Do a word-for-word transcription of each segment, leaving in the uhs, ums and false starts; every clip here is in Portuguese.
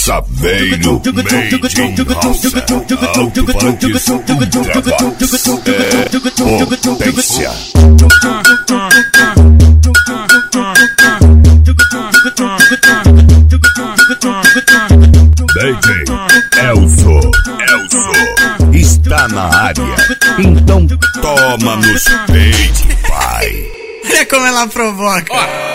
Saveiro Made in Roça. Alto-falante som Ultravox. É potência. D J Elzo, Elzo está na área, então toma nos peitos, pai. Olha como ela provoca.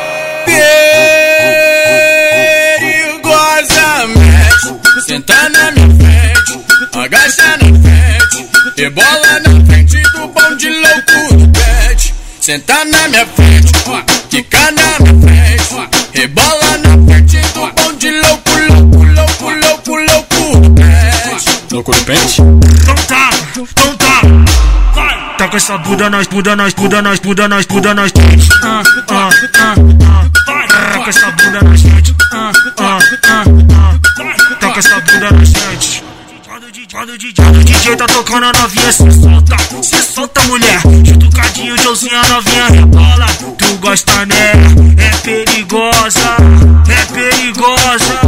Perigosamente, senta na minha frente, agacha na frente, rebola na frente do bonde louco do pet. Senta na minha frente, fica na minha frente, rebola na frente do bonde louco, louco, louco, louco, louco do pet. Louco do pet? Então tá, então tá. Vai. Tá com essa bunda nós, bunda nós, bunda nós, bunda nós, bunda nós. Ah, ah, ah, ah. Vai. Tá com essa bunda nós, frente. Ah, ah, ah, ah. Tá com essa bunda nós, frente. Quando o D J, o D J tá tocando a novinha, se solta, se solta, mulher. Jutucadinho, Joãozinho, a novinha rebola. Tu gosta nela, é perigosa, é perigosa.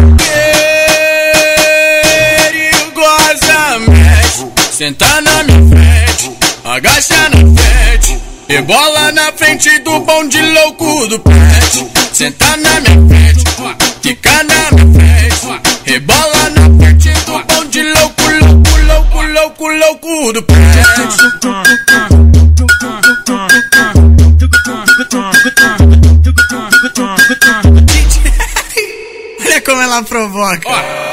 Perigosamente, senta na minha frente, agacha na frente, rebola na frente do bonde louco do pet. Senta na minha frente, fica na minha frente, rebola na frente do bonde louco, louco, louco, louco, louco do pet. Olha como ela provoca.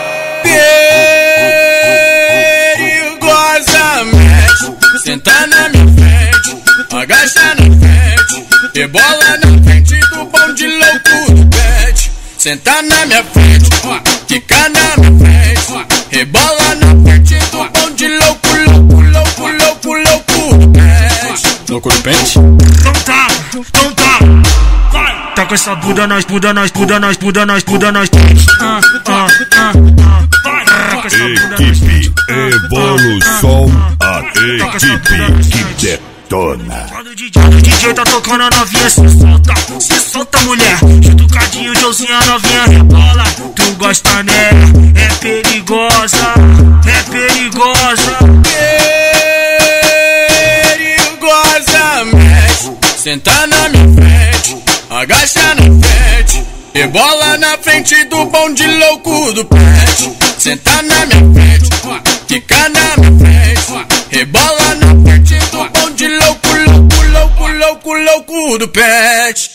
Perigosamente, senta na minha frente, agacha na frente, rebola na frente do bonde louco do pet. Senta na minha frente, fica na minha frente, rebola na frente do bonde louco, louco, louco, louco, louco do pet. Louco do pet? Então tá, então tá. Vai. Tá com essa bunda nós, bunda nós, bunda nós, bunda nós, bunda nós. Ah, ah, ah, ah. Vai. Tá com essa bunda nós. Equipe Evolução, a equipe que detona. Quando o D J, o D J tá tocando a novinha, se solta, se solta, mulher. Jutucadinho, Joãozinho, a novinha rebola. Tu gosta nela, é perigosa, é perigosa. Perigosamente, senta na minha frente, agacha na frente, rebola na frente do bonde louco do pet. Senta na minha frente, fica na minha frente, rebola na frente do bonde louco, louco, louco, louco, louco do pet.